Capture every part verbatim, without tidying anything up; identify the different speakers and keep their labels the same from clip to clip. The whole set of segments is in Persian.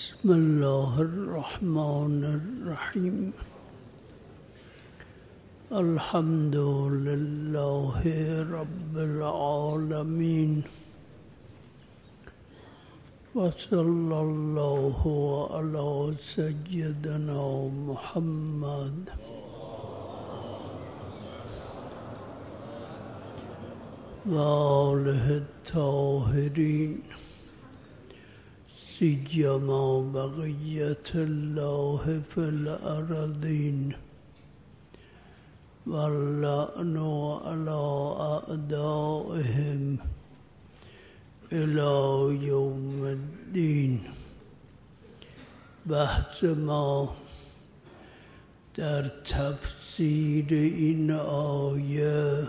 Speaker 1: بسم الله الرحمن الرحیم. الحمد لله رب العالمین و صلی الله علی سیدنا محمد و آله الطاهرین سیما بقیت الله فی الارضین واللعن علی اعدائهم الی یوم الدین. بحث ما در تفسیر این آیه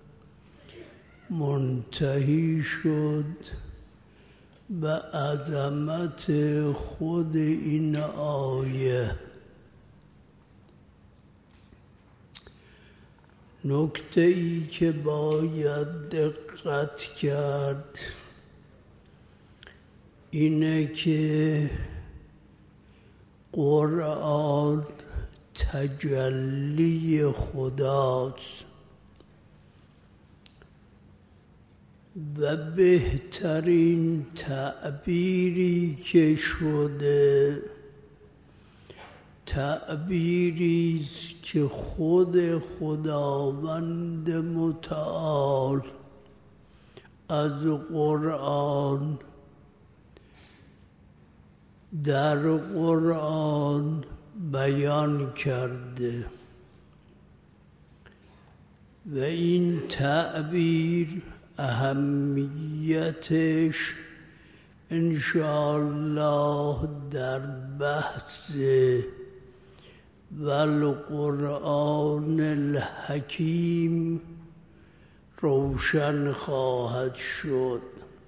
Speaker 1: منتهی شد به عظمت خود این آیه. نکته ای که باید دقت کرد اینه که قرآن تجلی خداست و بهترین تعبیری که شده تعبیری است که خود خداوند متعال از قرآن در قرآن بیان کرده و این تعبیر اهمیتش انشاءالله در بحث والقرآن الحکیم روشن خواهد شد.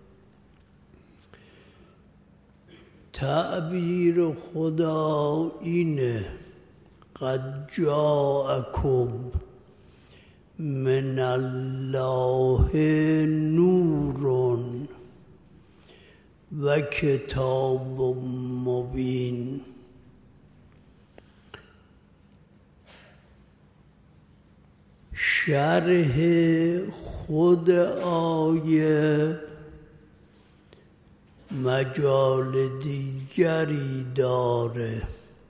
Speaker 1: تعبیر خدا اینه: قد جاءکم من الله نور و کتاب مبین. شرح خود آیه مجال دیگری داره.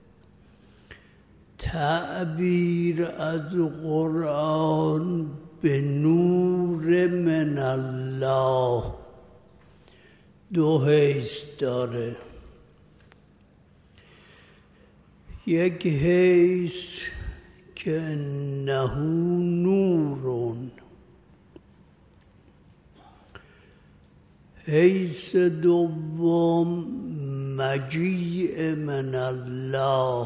Speaker 1: تعبیر از قرآن به نور من الله دو حیث داره. یک حیث که انه نورون، حیث دوم مجیء من الله.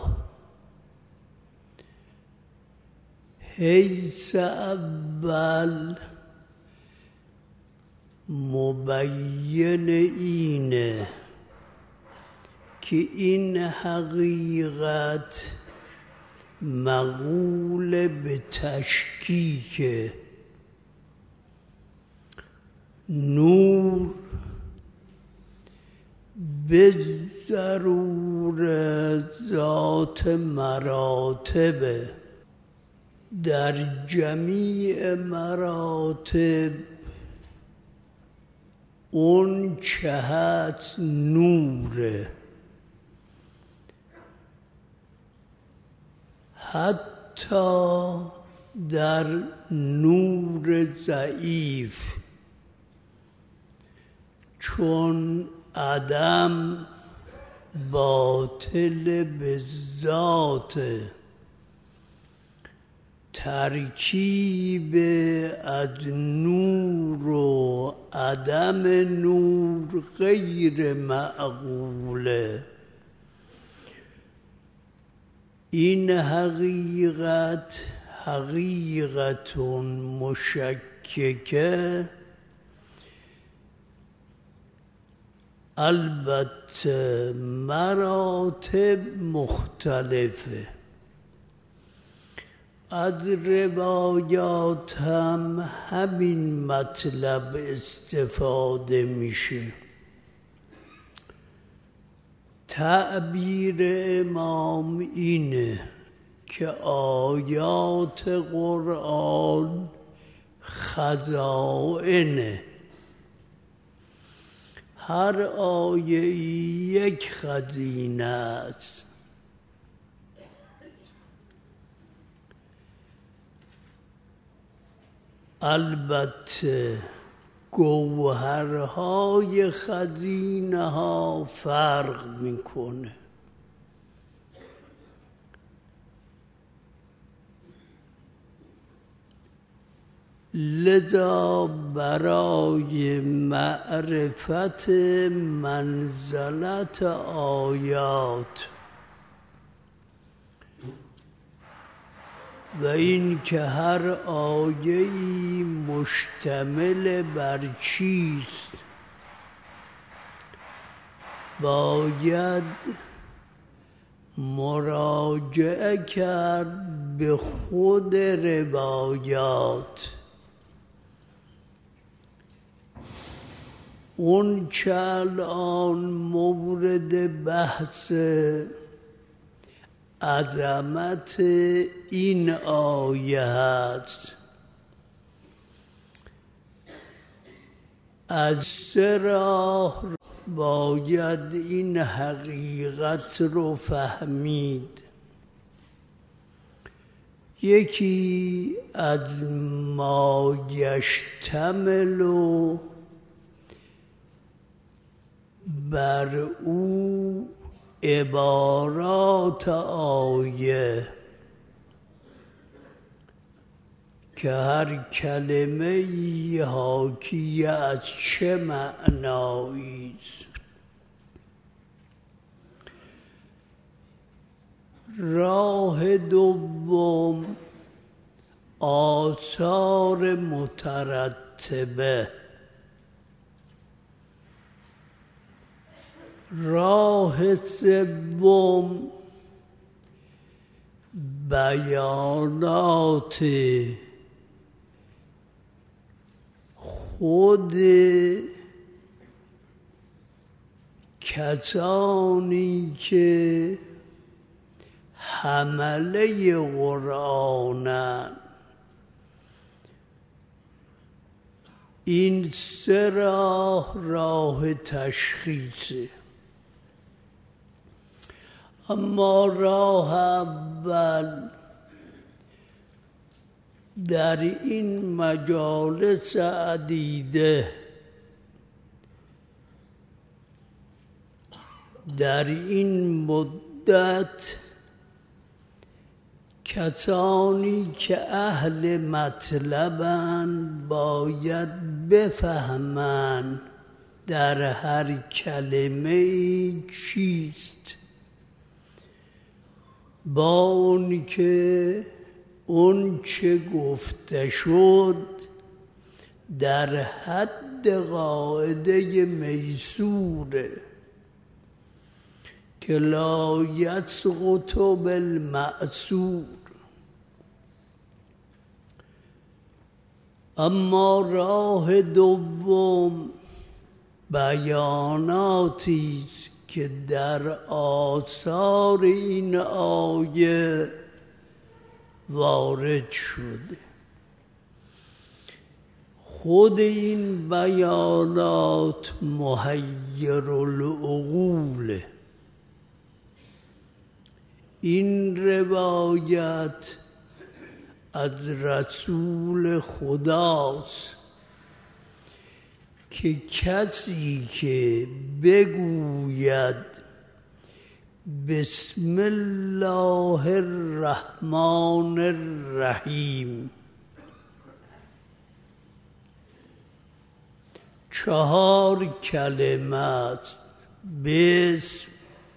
Speaker 1: حیث اول مبین اینه که این حقیقت مقول به تشکیک. نور به ضرور ذات مراتبه، در جمیع مراتب اون جهت نوره. حتی در نور ضعیف چون عدم باطل به ذات، ترکیب از نور و عدم نور غیر معقوله. این حقیقت حقیقت مشککه، البته مراتب مختلفه. از روایات هم همین مطلب استفاده میشه. تعبیر امام اینه که آیات قرآن خزائنه، هر آیه یک خزینه است. البته گوهرهای خزینه ها فرق میکنه. لذا برای معرفت منزلت آیات و این که هر آیه‌ای مشتمل بر چیست، باید مراجعه کرد به خود روایات. اون چه الان مورد بحث عظمت این آیه هست، از سه راه باید این حقیقت رو فهمید. یکی از ما یشتمل بر او عبارات آیه، که هر کلمه حاکی از چه معنایی است. راه دوم آثار مترتبه. راه سوم بیانات خود کسانی که حمله قرآنند. این سه راه راه تشخیصه. اما راه اول در این مجالس عدیده در این مدت کسانی که اهل مطلبند باید بفهمند در هر کلمه چیست، با اون که اون چه گفته شد در حد قاعده میسوره که لا یسقط بالمأثور. اما راه دوم بیاناتی است که در آثار این آیه وارد شده. خود این بیانات محیر العقوله. این روایت از رسول خداست که کسی که بگوید بسم الله الرحمن الرحیم چهار کلمات، بسم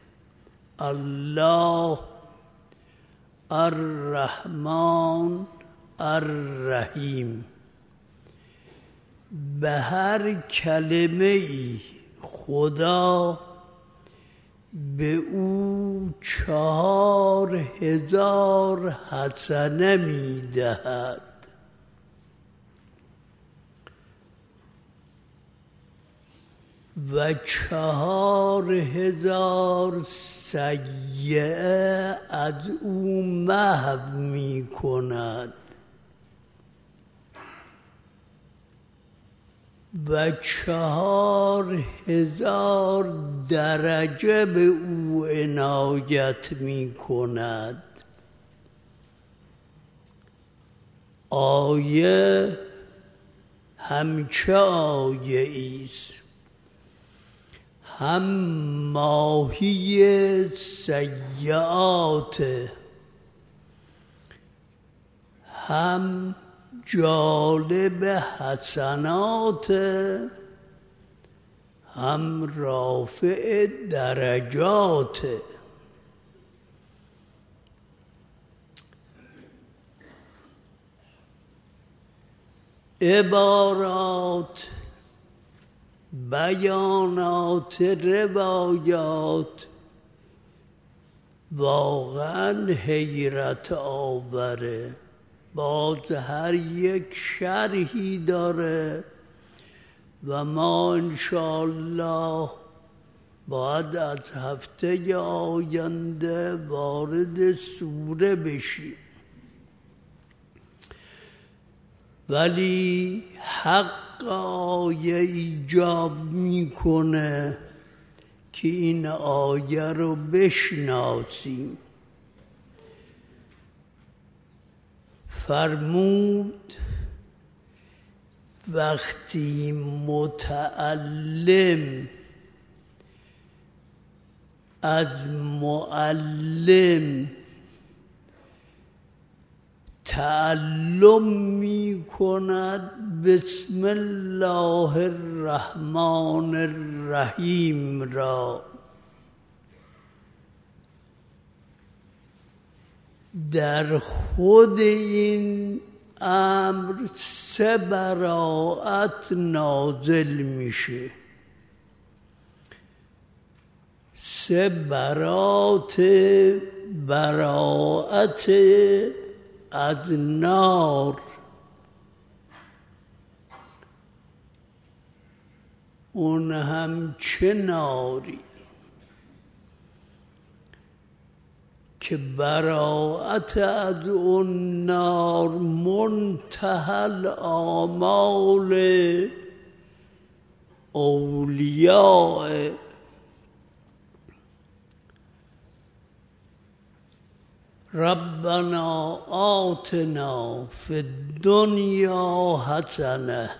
Speaker 1: الله الرحمن الرحیم، به هر کلمه ای خدا به او چهار هزار حسنه می دهد. و چهار هزار سیئه از او محو می کند و چهار هزار درجه به او عنایت می کند. آیه همچه آیه ایست، هم ماهی سیئات، هم جالب حسنات، هم رافع درجات. عبارات، بیانات، روایات واقعا حیرت آوره. باز هر یک شرحی داره و ما انشاءالله باید از هفته آینده وارد سوره بشیم. ولی حق آیه ایجاب میکنه که این آیه رو بشناسیم. فرمود وقتی متعلم از معلم تعلم می کند بسم الله الرحمن الرحیم را، در خود این امر سه براءت نازل میشه. سه براءت براءت از نار. اون هم چه ناری که براءت از اون نار منتهی آمال اولیاء. ربنا آتنا فی الدنیا حسنه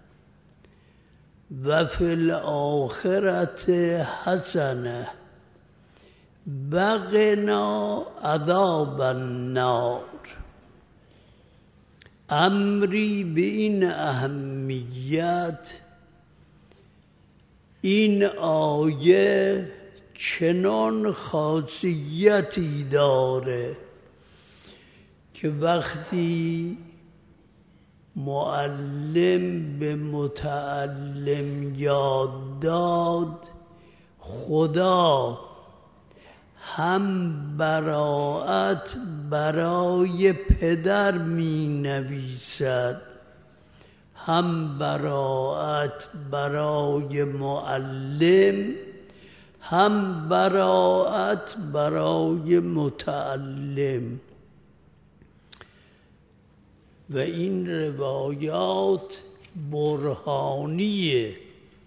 Speaker 1: و فی الاخرة حسنه وقنا عذاب النار. امری به این اهمیت این آیه چنان خاصیتی داره که وقتی معلم به متعلم یاد داد، خدا هم براءت برای پدر می نویسد، هم براءت برای معلم، هم براءت برای متعلم. و این روایات برهانیه،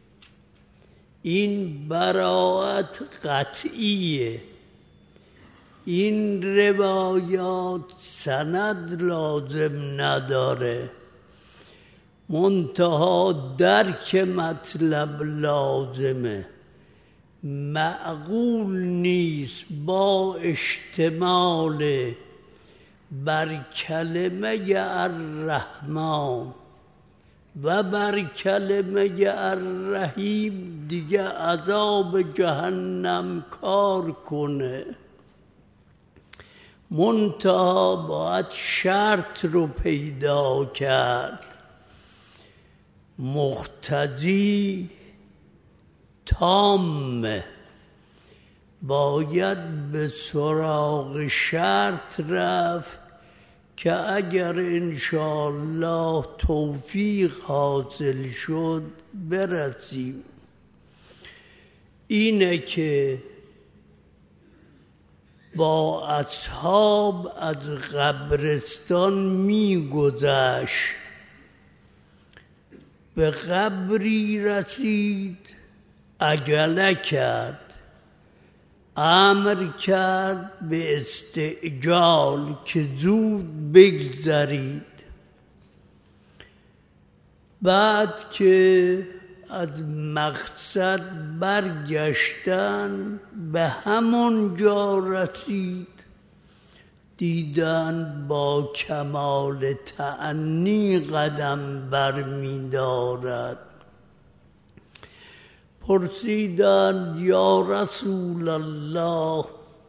Speaker 1: این براءت قطعیه. این روایات سند لازم نداره، منتها درک مطلب لازمه. معقول نیست با اشتمال بر کلمه الرحمن و بر کلمه الرحیم دیگه عذاب جهنم کار کنه. منتها باید شرط رو پیدا کرد، مقتضی تامه. باید به سراغ شرط رفت که اگر انشاءالله توفیق حاصل شد برسیم. اینه که با اصحاب از قبرستان می‌گذشت، به قبری رسید، عجله کرد، امر کرد به استعجال که زود بگذرید. بعد که از مقصد برگشتن به همون جا رسید، دیدن با کمال تأنی قدم برمی دارد. پرسیدند یا رسول الله،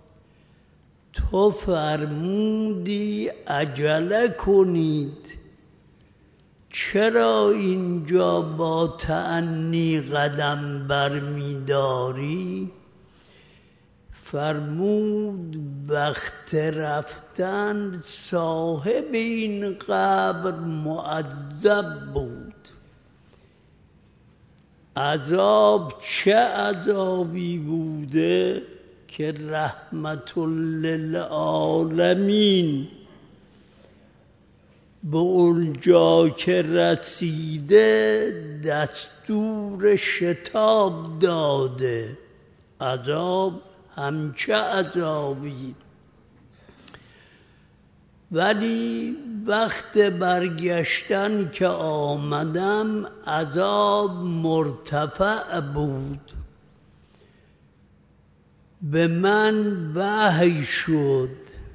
Speaker 1: تو فرمودی عجله کنید، چرا اینجا با تأنی قدم برمی داری؟ فرمود وقت رفتن صاحب این قبر معذب بود. عذاب چه عذابی بوده که رحمت للعالمین به اونجا که رسیده دستور شتاب داده. عذاب همچه عذابی، ولی وقت برگشتن که آمدم عذاب مرتفع بود. به من وحی شد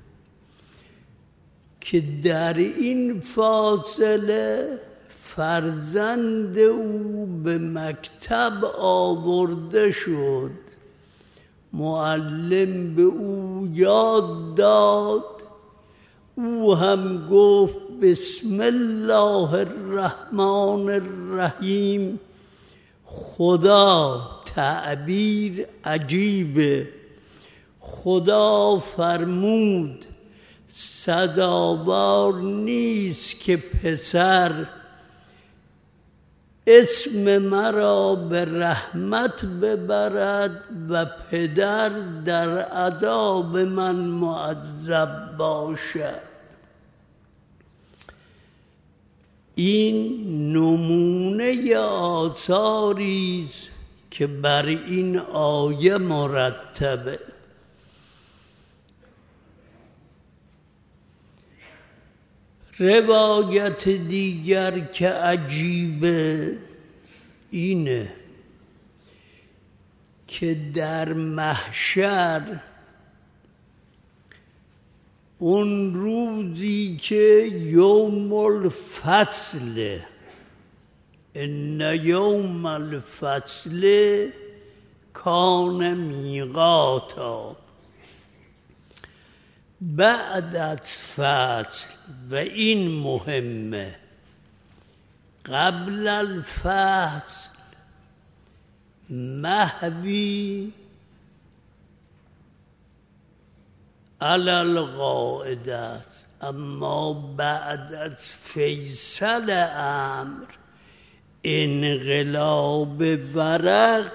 Speaker 1: که در این فاصله فرزند او به مکتب آورده شد. معلم به او یاد داد، او هم گفت بسم الله الرحمن الرحیم. خدا تعبیر عجیبه. خدا فرمود سزاوار نیست که پسر اسم مرا به رحمت ببرد و پدر در عذاب من معذب باشد. این نمونه آثاری است که بر این آیه مرتبه. روایت دیگر که عجیبه اینه که در محشر اون روزی که یوم الفصل، ان یوم الفصل کان میقاتا، بعد از فصل و این مهمه، قبل الفصل محوی علی القاعده، اما بعد از فیصل امر انقلاب ورق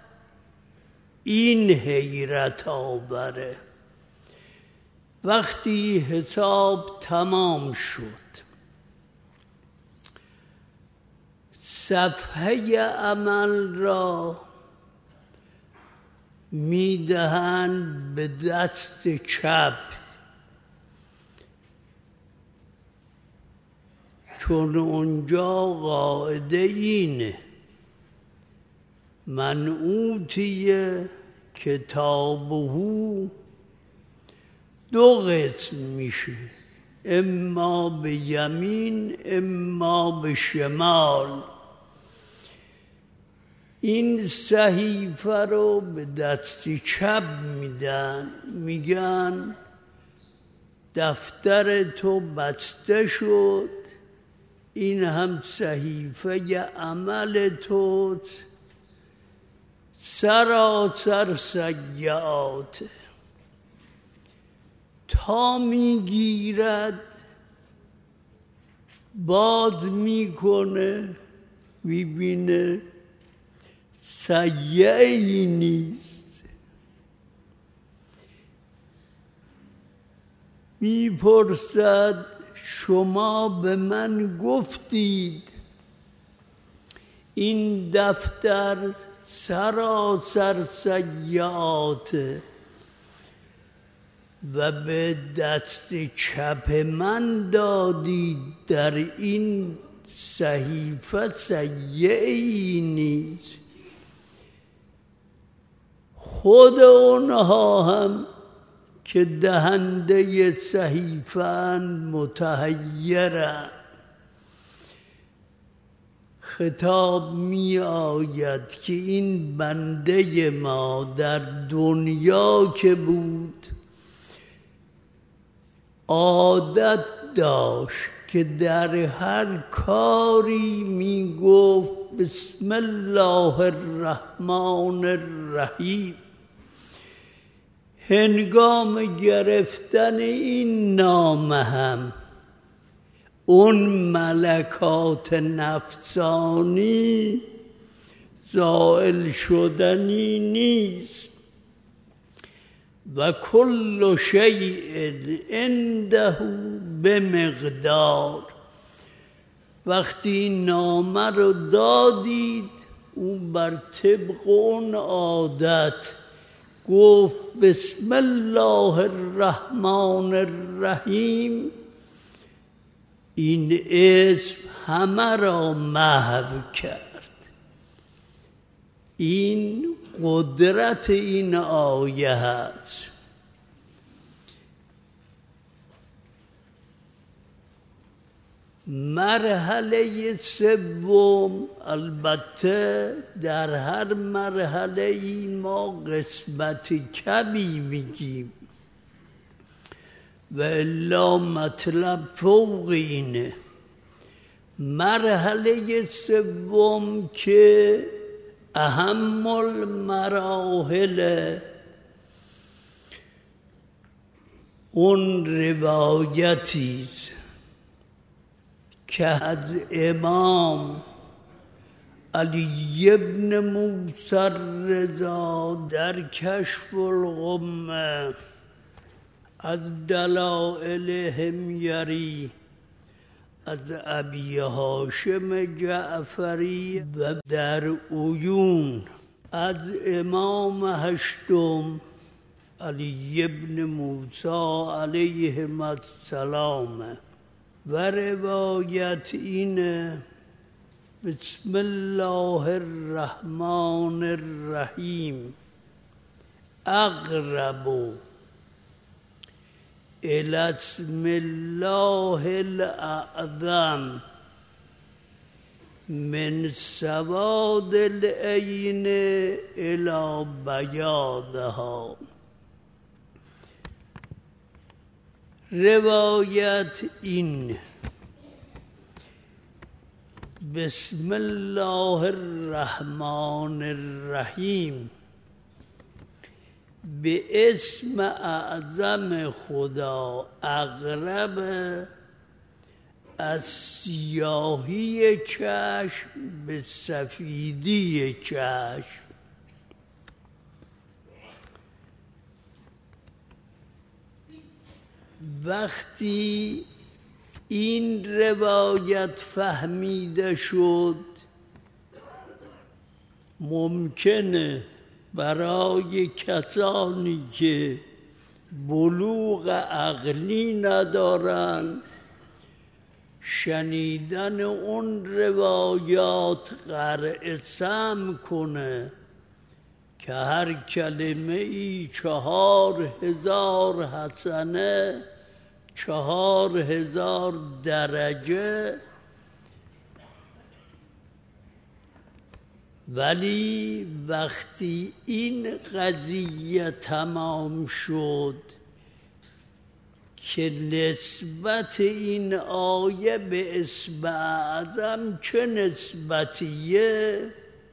Speaker 1: این حیرت آوره. وقتی حساب تمام شد، صفحه عمل را میدهند به دست چپ، چون اونجا قاعده اینه من اوتی کتابه دو قسم میشه، اما به یمین اما به شمال. این صحیفه رو به دست چپ میدن، میگن دفتر تو بسته شد، این هم صحیفه عمل توست، سراسر سیئات. تا میگیرد باز میکنه، میبینه سیئه‌ای نیست. میپرسد شما به من گفتید این دفتر سراسر سیئاته و به دست چپ من دادید در این صحیفه سیئه‌ای نیست. خود اونها هم که دهنده صحیفه‌اند متحیرند. خطاب می آید که این بنده ما در دنیا که بود عادت داشت که در هر کاری می گفت بسم الله الرحمن الرحیم. هنگام گرفتن این نام هم اون ملکات نفسانی زائل شدنی نیست. و کل شیء عنده به مقدار. وقتی این نامه رو دادید او بر طبق اون عادت گفت بسم الله الرحمن الرحیم. این اسم همه را محو کرد. این قدرت این آیه هست. مرحله سوم، البته در هر مرحله ای ما قسمت کمی میگیم و الا مطلب فوق اینه. مرحله سوم که اهم المراحل، اون روایتی که از امام علی ابن موسی رضا در کشف الغمه از دلائل حمیری از ابی هاشم جعفری و در عیون از امام هشتم علی ابن موسی علیه السلام. و روایت اینه بسم الله الرحمن الرحیم اقرب الی اسم الله الاعظم من سواد العین الی بیاضها. روایت این بسم الله الرحمن الرحیم به اسم اعظم خدا اقرب از سیاهی چشم به سفیدی چشم. وقتی این روایت فهمیده شد ممکنه برای کسانی که بلوغ عقلی ندارن شنیدن اون روایات قرع سمع کنه که هر کلمه ای چهار هزار حسنه، چهار هزار درجه. ولی وقتی این قضیه تمام شد که نسبت این آیه به اسم اعظم چه نسبتیه،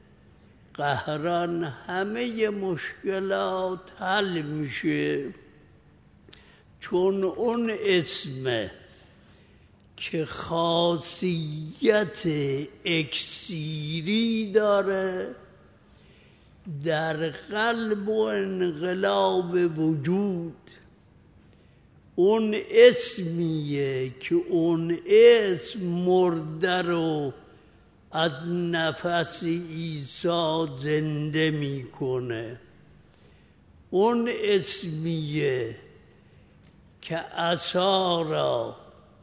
Speaker 1: قهران همه مشکلات حل میشه. چون اون اسمه که خاصیت اکسیری داره در قلب و انقلاب وجود اون اسمیه که اون اسم مرده رو از نفس عیسی زنده میکنه. اون اسمیه که عصا را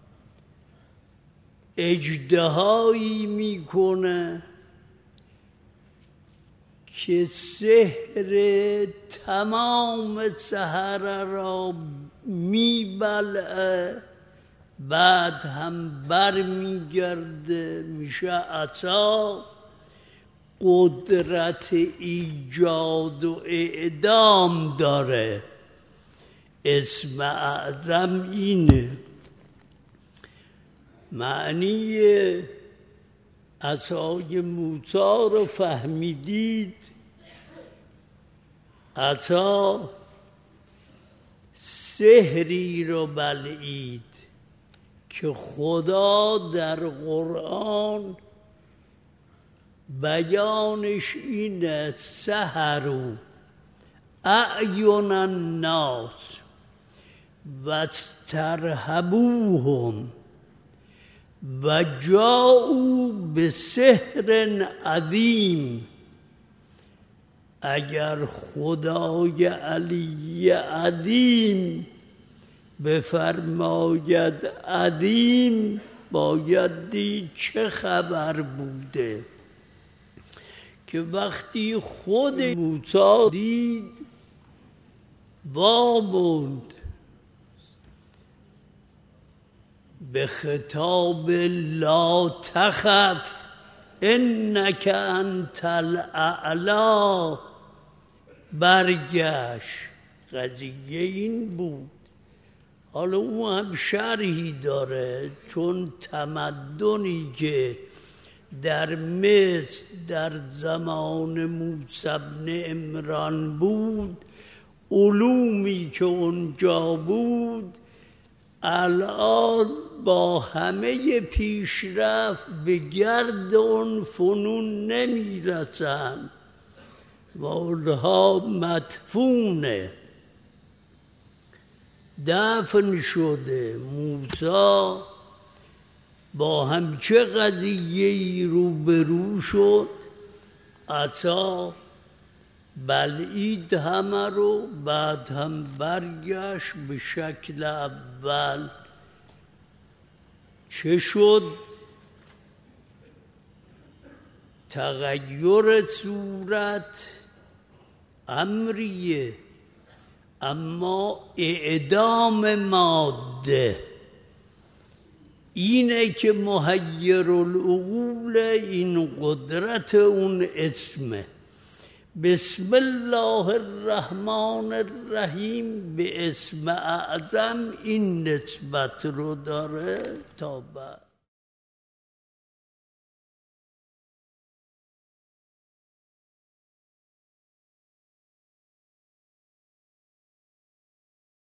Speaker 1: اژدهایی میکنه که سحر تمام سحر را میبلعه، بعد هم بر میگرده میشه عصا. قدرت ایجاد و اعدام داره. اسم اعظم اینه. معنی عصای موسی رو فهمیدید؟ عصا سحری رو بلعید که خدا در قرآن بیانش اینه: سحروا اعین الناس واسترهبوهم و جاءوا بسحر عظیم. اگر خدای علی عظیم بفرماید عظیم، باید دید چه خبر بوده که وقتی خود موسی دید واموند. به خطاب لا تخف انک انت الاعلی برگشت. قضیه این بود. حالا او هم شرحی داره، چون تمدنی که در مصر در زمان موسی بن عمران بود، علومی که اونجا بود، الان با همه پیشرفت به گرد اون فنون نمیرسن و اونها مدفونه، دفن شده. موسی با همچه قضیه‌ای روبرو شد، عصا بلعید همه رو، بعد هم برگشت به شکل اول. چه شد؟ تغییر صورت امریه، اما اعدام ماده اینه که محیر العقول. این قدرت اون اسمه. بسم الله الرحمن الرحیم به اسم اعظم این نسبت رو داره. تا بعد